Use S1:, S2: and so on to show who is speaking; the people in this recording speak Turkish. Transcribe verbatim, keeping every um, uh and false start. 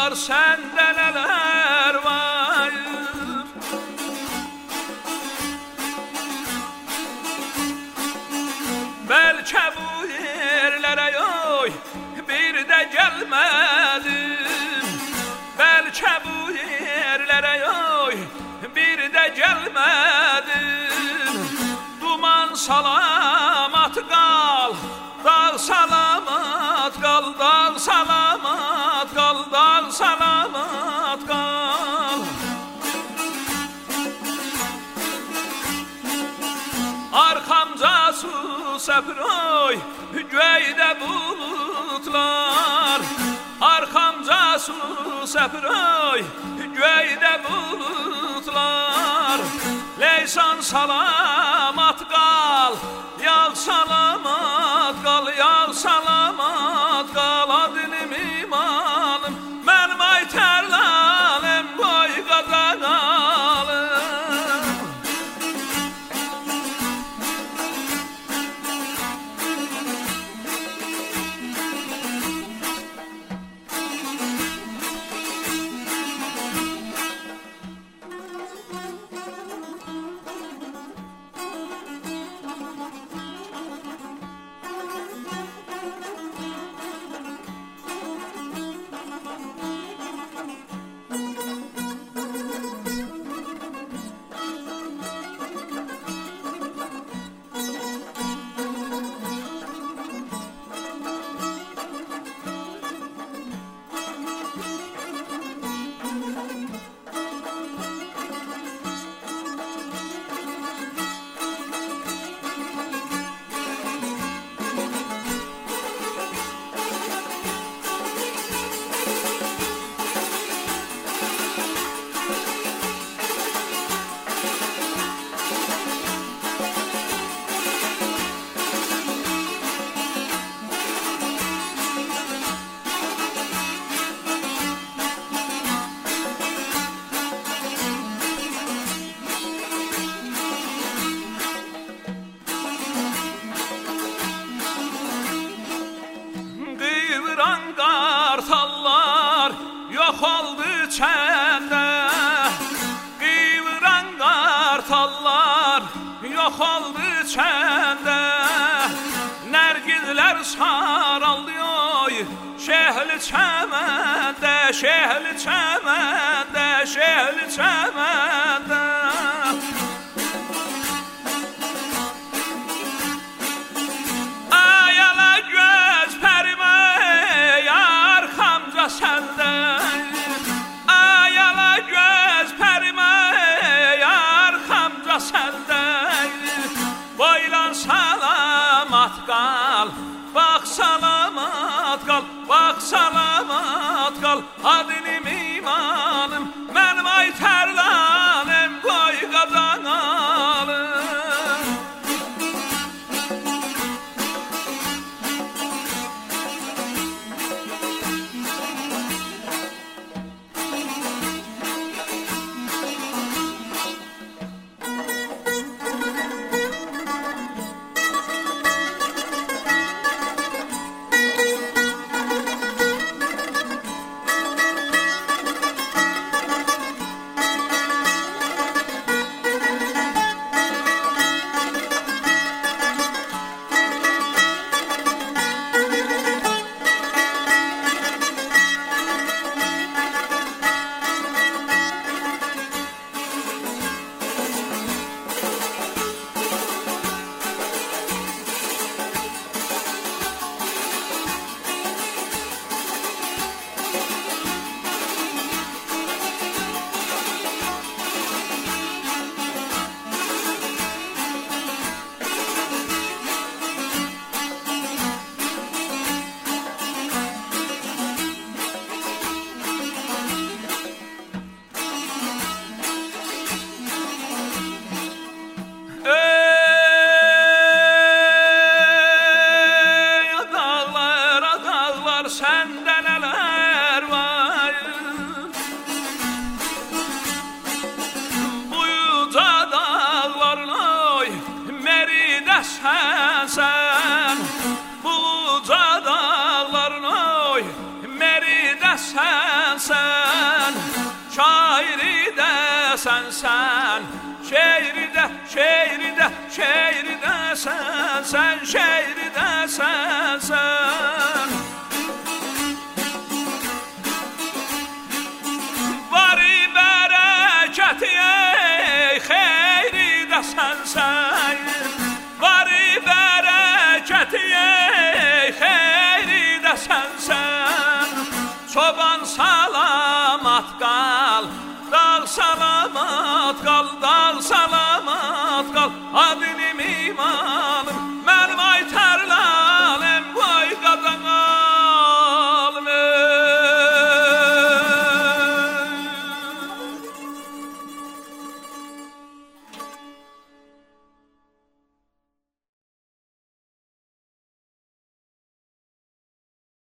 S1: dağlar sende neler var. Belki bu yerlere yoy bir de gelmedim. Belki bu yerlere yoy bir de gelmedim. Duman salamat kal, dağ salamat kal, dağ salamat kal, dağ salamat kal. Arkamca su sepir oy, göyde bulutlar. Arkamca su sepir oy, göyde bulutlar. Leysan salamat kal, yal salamat kal, yal salamat kal. Adinim imanım, benim ayterlanem, boy kazanalım. Kartallar yok oldu çende. Kıvıran kartallar yok oldu çende. Nergizler saralıyor şehli çemende, şehli çemende, şehli çemende. Sende ayala göz perime arkamca sende. Boylan salamat kal, bak salamat kal, bak salamat kal. Adinim imanım, benim ayterlanem, koy kazanalım. Sende neler var. Bu yüce dağların oy meride sen sen. Bu yüce dağların oy meride sen sen şairi de sen sen şairi de şairi de şairi de sen sen şairi de sen sen Bari bereketi xeyri de sen sen Bari bereketi xeyri de sen sen Çoban salamat kal Dal salamat kal Dal salamat kal Adını iman